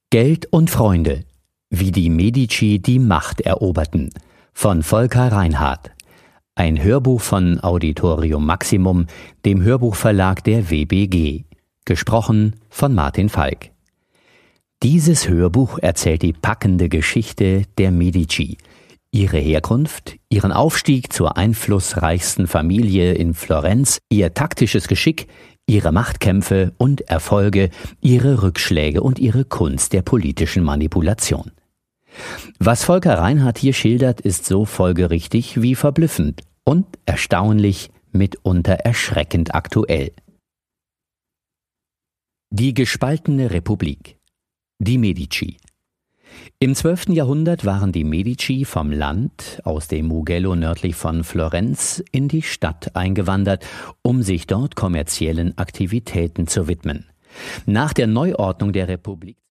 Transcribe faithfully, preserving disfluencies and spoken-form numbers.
Geld und Freunde. Wie die Medici die Macht eroberten. Von Volker Reinhardt. Ein Hörbuch von Auditorium Maximum, dem Hörbuchverlag der W B G. Gesprochen von Martin Falk. Dieses Hörbuch erzählt die packende Geschichte der Medici. Ihre Herkunft, ihren Aufstieg zur einflussreichsten Familie in Florenz, ihr taktisches Geschick, ihre Machtkämpfe und Erfolge, ihre Rückschläge und ihre Kunst der politischen Manipulation. Was Volker Reinhardt hier schildert, ist so folgerichtig wie verblüffend und erstaunlich, mitunter erschreckend aktuell. Die gespaltene Republik. Die Medici. Im zwölften Jahrhundert waren die Medici vom Land, aus dem Mugello nördlich von Florenz, in die Stadt eingewandert, um sich dort kommerziellen Aktivitäten zu widmen. Nach der Neuordnung der Republik